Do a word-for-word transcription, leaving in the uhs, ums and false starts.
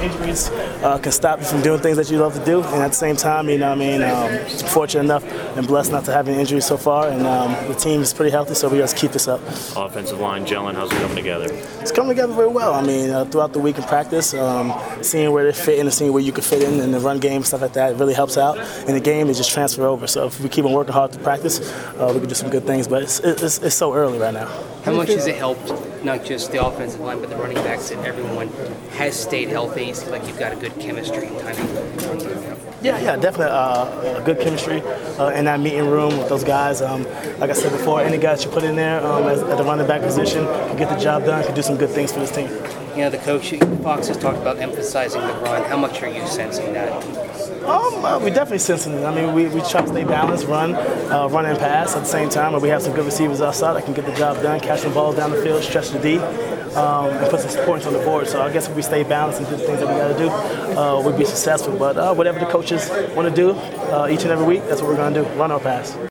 injuries uh, can stop you from doing things that you love to do, and at the same time, you know, what I mean, um, fortunate enough and blessed not to have any injuries so far, and um, the team is pretty healthy, so we got to keep this up. Offensive line gelling, how's it coming together? It's coming together very well. I mean, uh, throughout the week in practice, um, seeing where they fit in and seeing where you can fit in in the run game, stuff like that, it really helps out. In the game, it just transfer over. So if we keep on working hard to practice, uh, we can do some good things. But it's, it's, it's so early right now. How much has it helped, not just the offensive line, but the running backs, that everyone has stayed healthy? You seem like you've got a good chemistry and timing. Yeah, yeah, definitely uh, a good chemistry uh, in that meeting room with those guys. Um, like I said before, any guys you put in there um, as, at the running back position can get the job done, can do some good things for this team. You know, the coach, Fox, has talked about emphasizing the run. How much are you sensing that? Um, uh, we definitely sensing it. I mean, we, we try to stay balanced, run, uh, run and pass at the same time. And we have some good receivers outside that can get the job done, catch the ball down the field, stretch the D, um, and put some points on the board. So I guess if we stay balanced and do the things that we got to do, uh, we'll be successful. But uh, whatever the coaches want to do uh, each and every week, that's what we're going to do, run or pass.